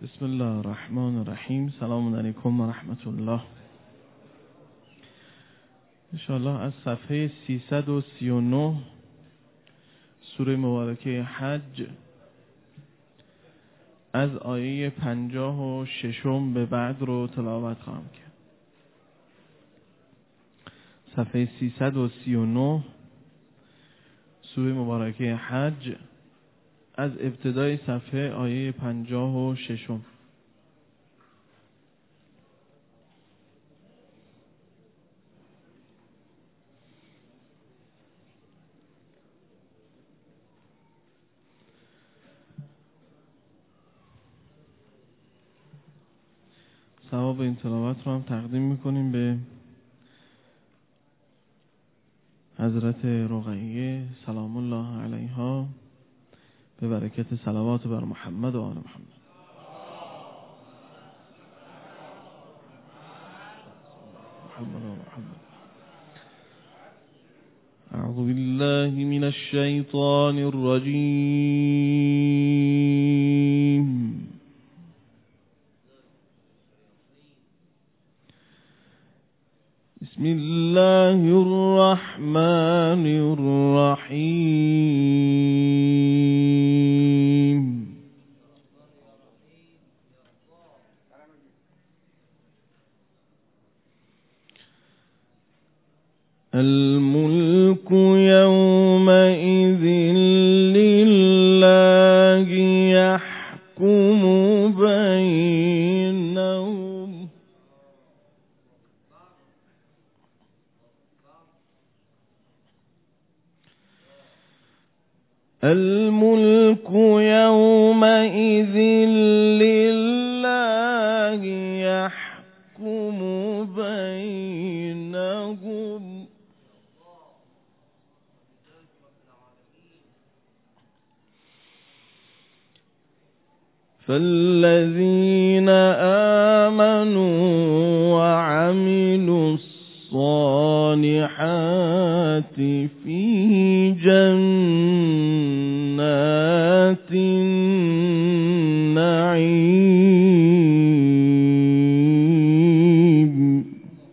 بسم الله الرحمن الرحیم. سلام علیکم و رحمت الله. انشاءالله از صفحه 339 سوره مبارکه حج از آیه 56 به بعد رو تلاوت خواهم کرد. صفحه 339 سوره مبارکه حج از ابتدای صفحه آیه 56. ثواب این تلاوت رو هم تقدیم میکنیم به حضرت رقیه سلام الله علیها به برکت صلوات بر محمد و آل محمد. اعوذ بالله من الشیطان الرجیم. بسم الله الرحمن الرحیم. الملك يومئذ لله يحكم بينهم. الملك يومئذ لله يحكم بينهم. فالذين آمنوا وعملوا الصالحات في جنات النعيم.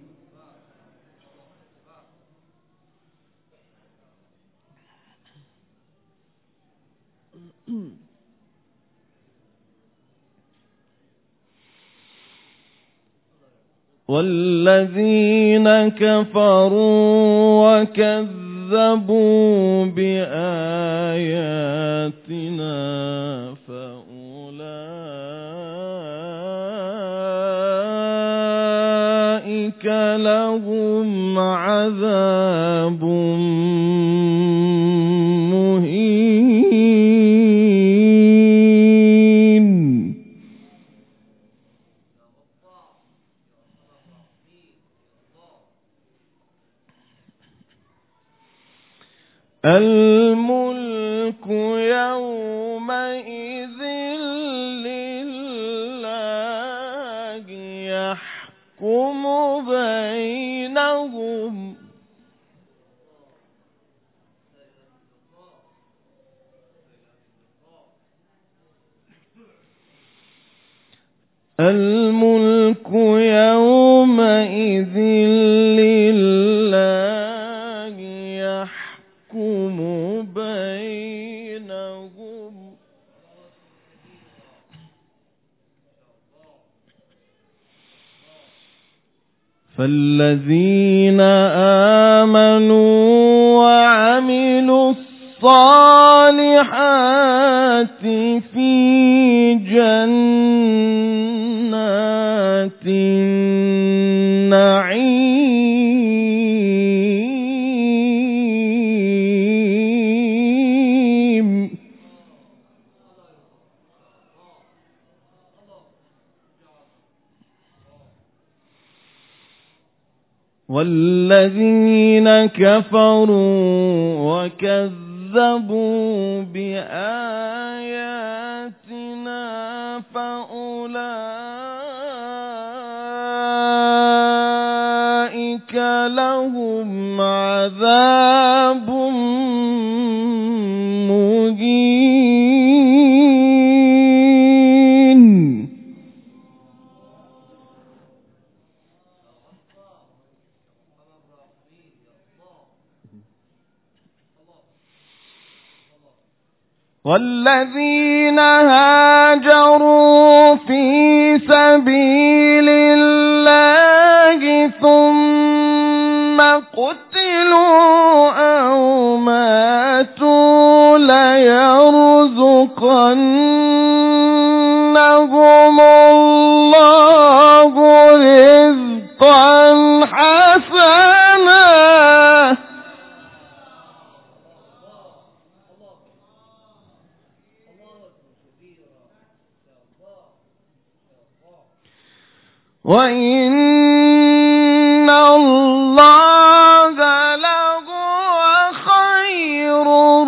والذين كفروا وكذبوا بآياتنا فأولئك لهم عذاب الملك يومئذ لله يحكم بينهم. الملك يومئذ لله يحكم بينهم. فالذين آمنوا وعملوا الصالحات في جنات النعيم. والذين كفروا وكذبوا بآياتنا فأولئك لهم عذاب مهين. والذين هاجروا في سبيل الله ثم قتلوا أو ماتوا ليرزقنهم الله رزقا حسنا. وإن الله لهو خير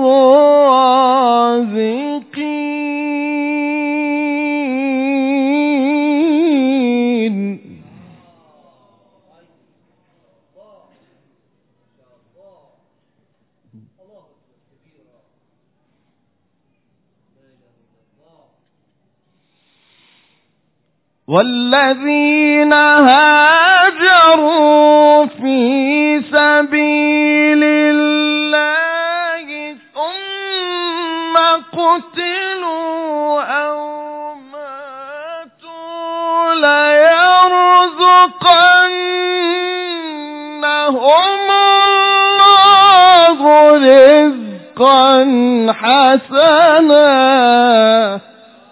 الرازقين. والذين هاجروا في سبيل الله ثم قتلوا أو ماتوا ليرزقنهم الله رزقا حسنا.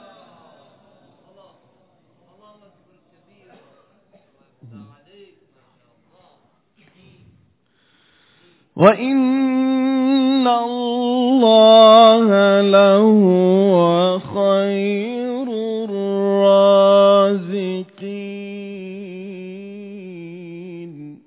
وإن الله لهو خير الرازقين.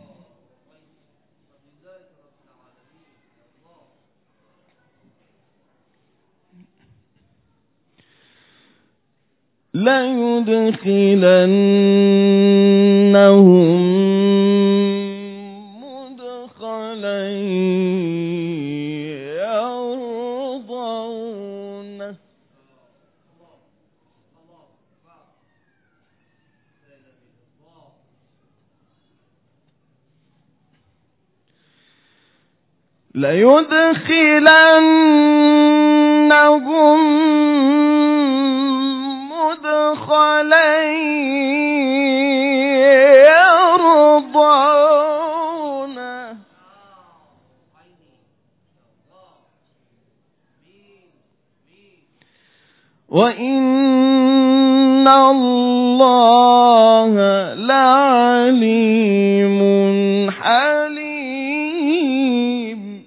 ليدخلنهم يرضونه. ليدخلنهم مدخلا يرضونه. وإن الله لعليم حليم.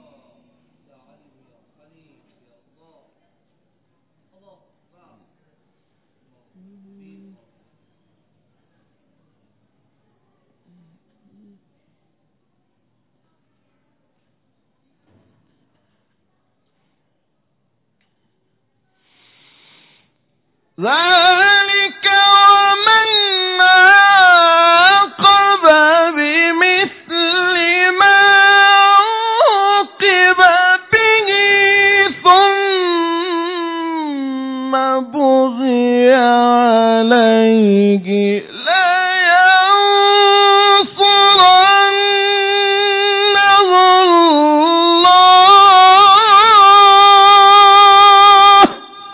ذلك ومن عاقب بمثل ما عوقب به ثم بغي عليه لينصرنه الله.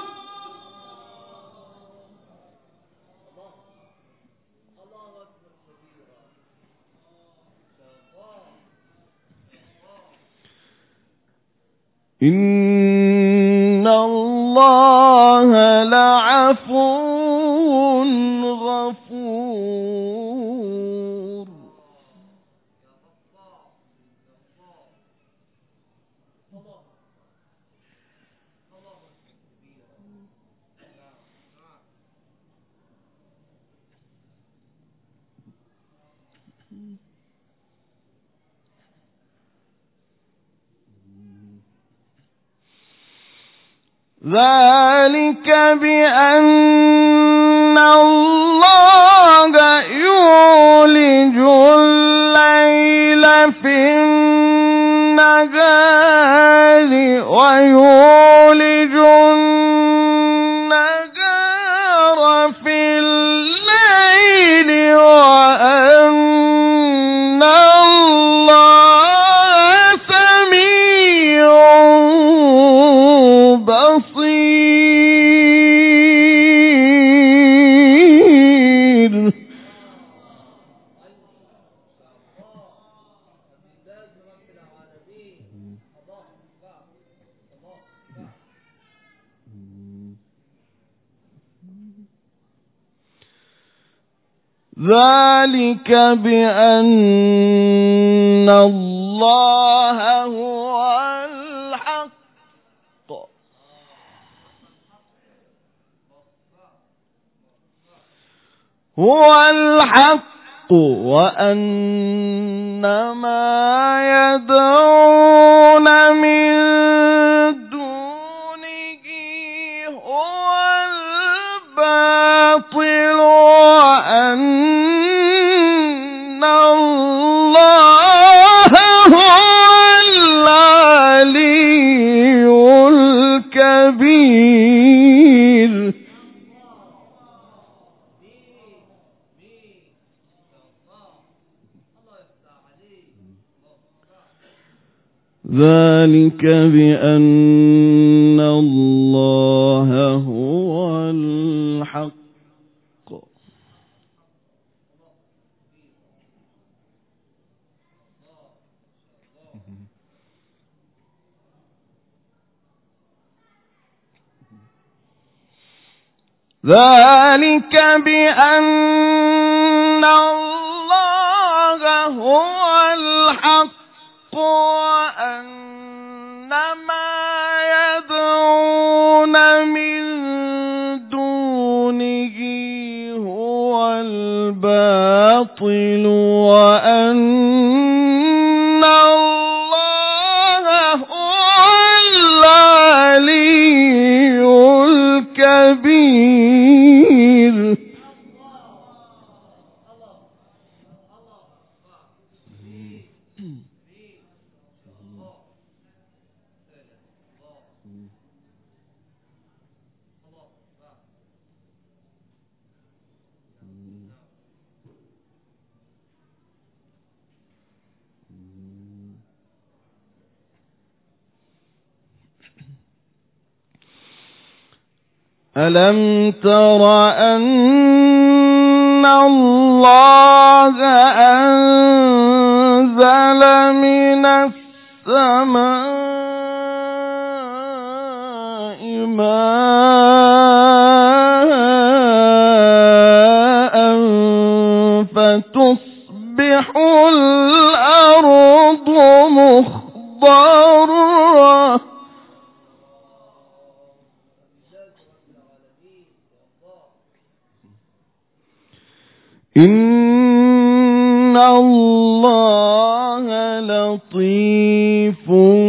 إن الله لعفو غفور. ذلك بأن الله يولج الليل في النهار ويولج النهار في الليل وأن الله سميع بصير. ذلك بأن الله هو الحق وأن ما يدعون من دونه هو الباطل وأن الله هو العلي الكبير. ذلك بأن الله هو الحق ذلك بأن الله هو الحق وأن ما يدعون من دونه هو الباطل وأن الله هو العلي الكبير. ألم تر أن الله أنزل من السماء ماء فتصبح الأرض مخضرة إن الله لطيف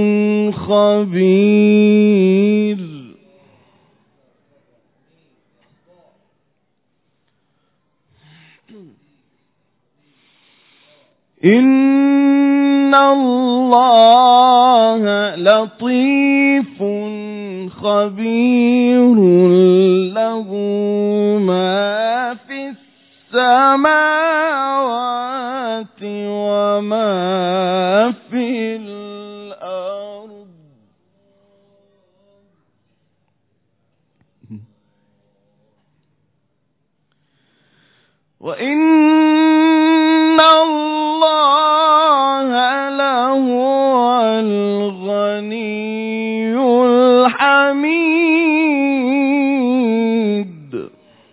خبير. إن الله لطيف خبير له ما في السماوات وما في الأرض. وإن الله لهو الغني الحميد.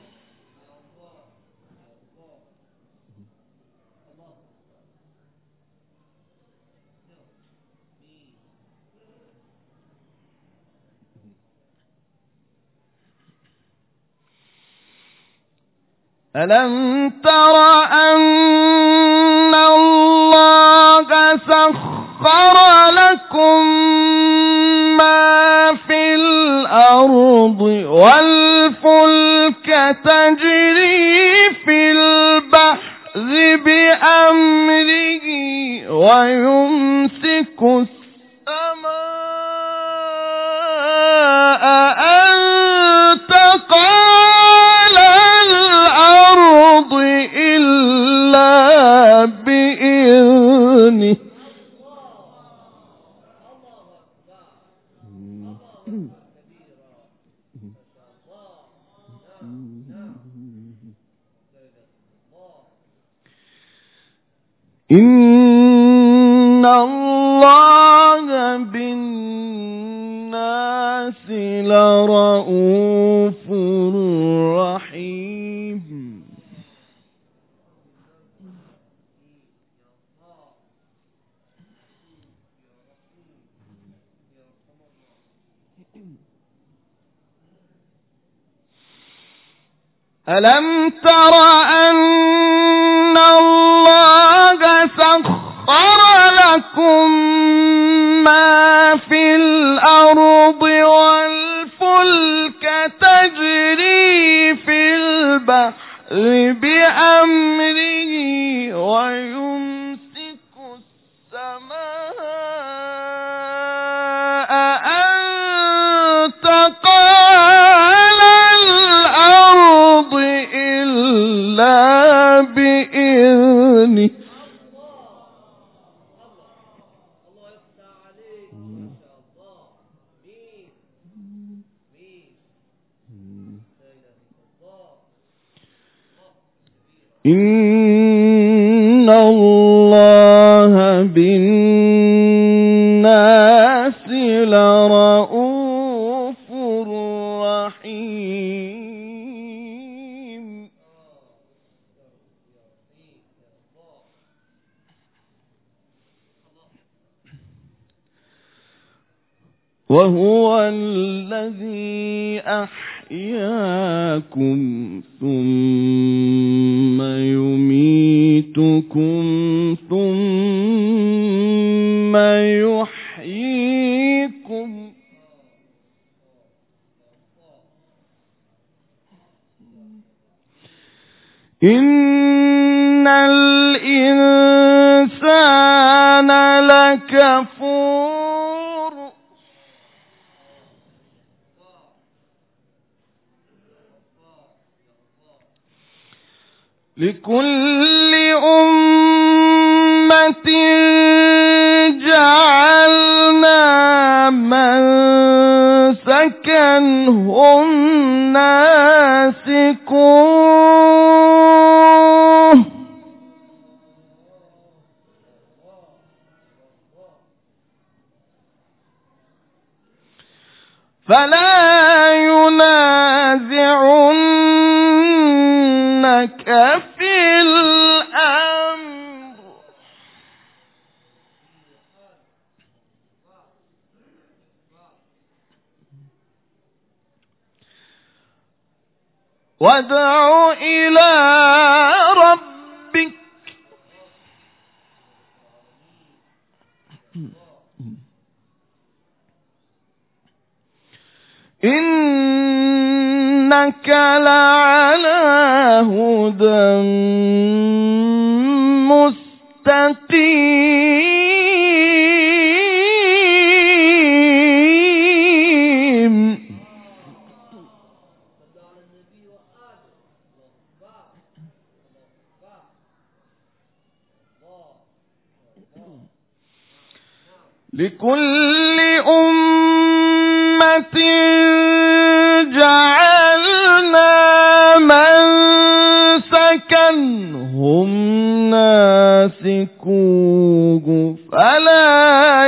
ألم تر أن الله سخر لكم ما في الأرض والفلك تجري في البحر بأمره ويمسك السماء أن تقع إلا بإذنه. إن الله بالناس لرؤوف رحيم. ألم تر أن الله سخر لكم ما في الأرض والفلك تجري في البحر بأمره ويمسك السماء أن تقع على الأرض إلا بإذنه إن الله بالناس لرؤوف رحيم وهو الذي أحياكم ثم يميتكم ثم يحييكم إن الإنسان لكفور لكل أمة جعلنا منسكا هم ناسكوه فلا ينازعنك في الأمر وادع إلى ربك إنك لعلى هدى مستقيم لكل أمة جعلنا منسكا هم ناسكوه فلا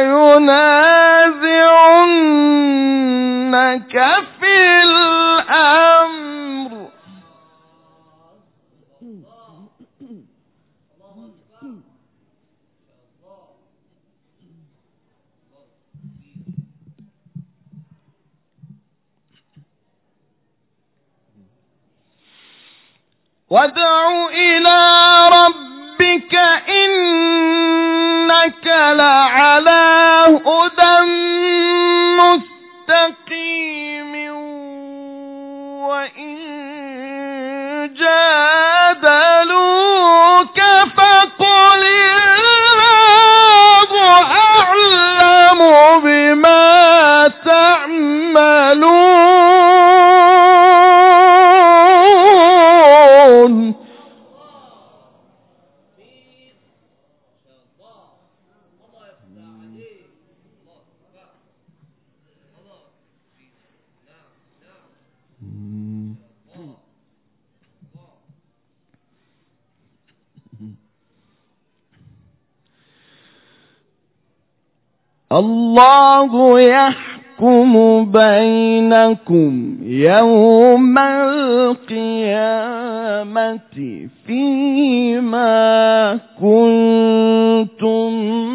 ينازعنك في الأمر وادع إلى ربك إنك لعلى هدى مستقيم وإن جادلوك فقل الله أعلم بما تعملون الله يحكم بينكم يوم القيامة فيما كنتم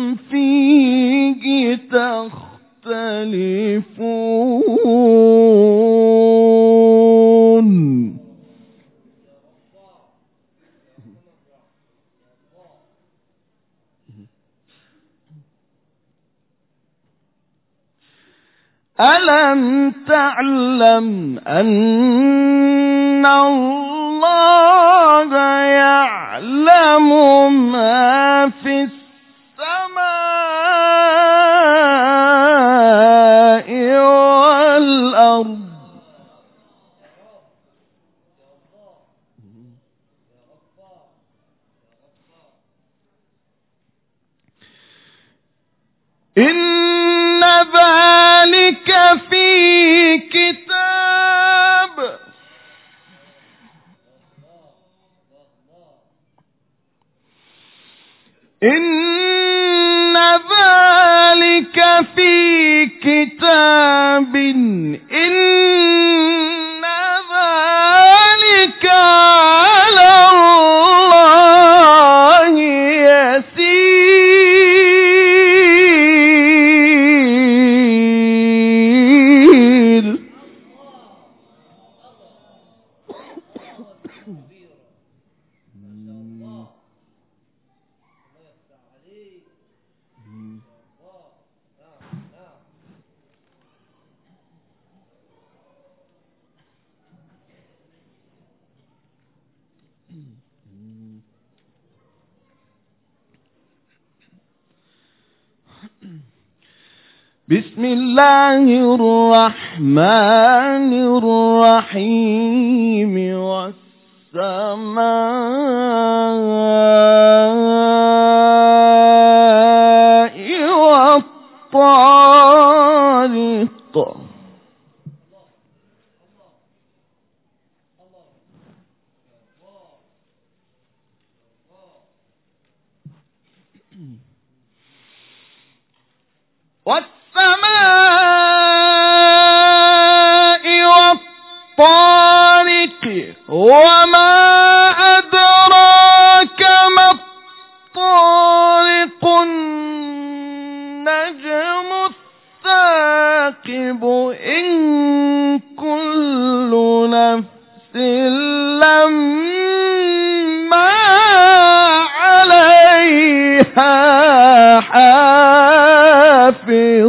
فيه تختلفون ألم تعلم أن الله يعلم ما في السماء والأرض إن ذلك في كتاب إن ذلك في كتاب إن ذلك على الله يسير. بسم الله الرحمن الرحيم والسماء والطارق والسماء والطارق وما أدراك ما الطارق النجم الثاقب إن كل نفس لما عليها حافظ.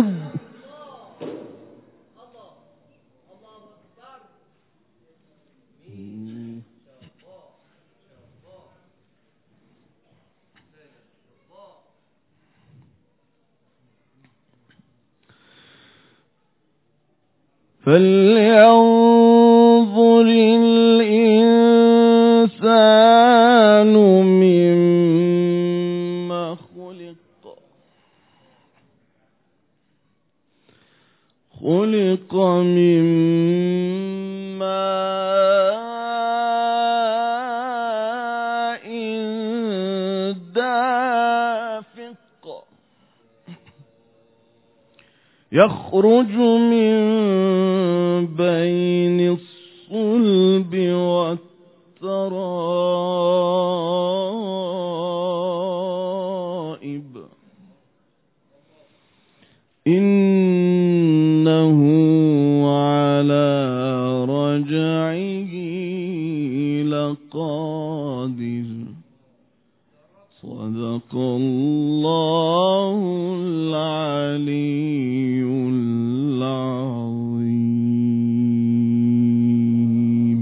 فلينظر الإنسان مما خلق من ماء دافق يخرج من بين الصلب والترائب إنه على رجعه لقادر. صدق الله العلي العظيم.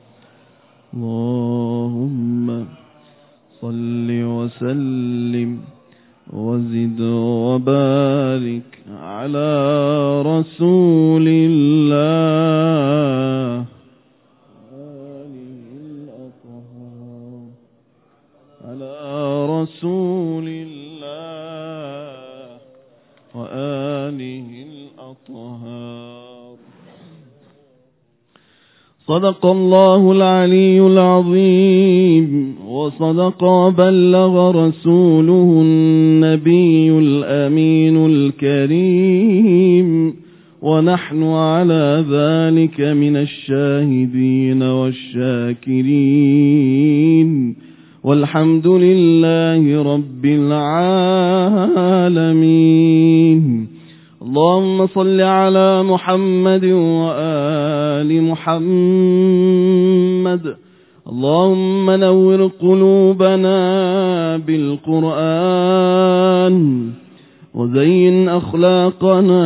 اللهم صل وسلم وزد وبارك على رسول الله رسول الله وآله الأطهار. صدق الله العلي العظيم وصدق وبلغ رسوله النبي الأمين الكريم ونحن على ذلك من الشاهدين والشاكرين والحمد لله رب العالمين. اللهم صل على محمد وآل محمد. اللهم نور قلوبنا بالقرآن وزين أخلاقنا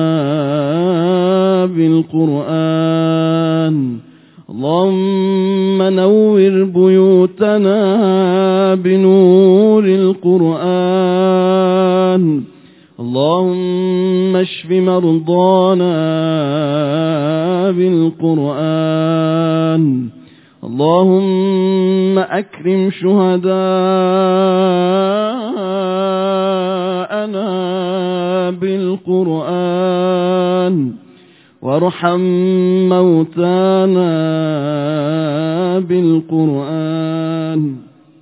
بالقرآن. اللهم نور بيوتنا بنور القرآن. اللهم اشف مرضانا بالقرآن. اللهم أكرم شهداءنا بالقرآن، وارحم موتانا بالقرآن.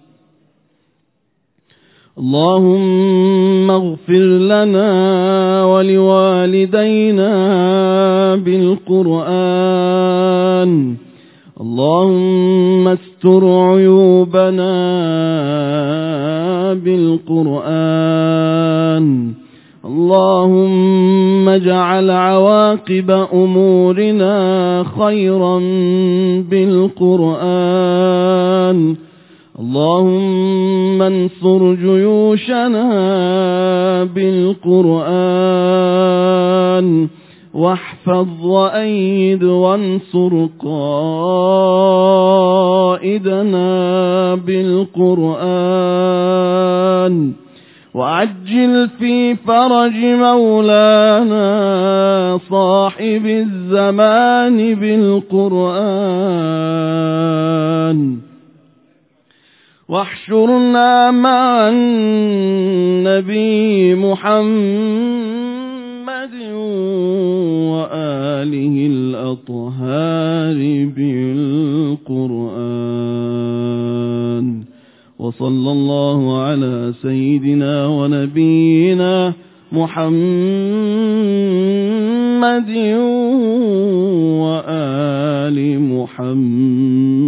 اللهم اغفر لنا ولوالدينا بالقرآن. اللهم استر عيوبنا بالقرآن. اللهم اجعل عواقب أمورنا خيرا بالقرآن. اللهم انصر جيوشنا بالقرآن، واحفظ وأيد وانصر قائدنا بالقرآن، وعجل في فرج مولانا صاحب الزمان بالقرآن، واحشرنا مع النبي محمد وآله الأطهار بالقرآن. وصلى الله على سيدنا ونبينا محمد وآل محمد.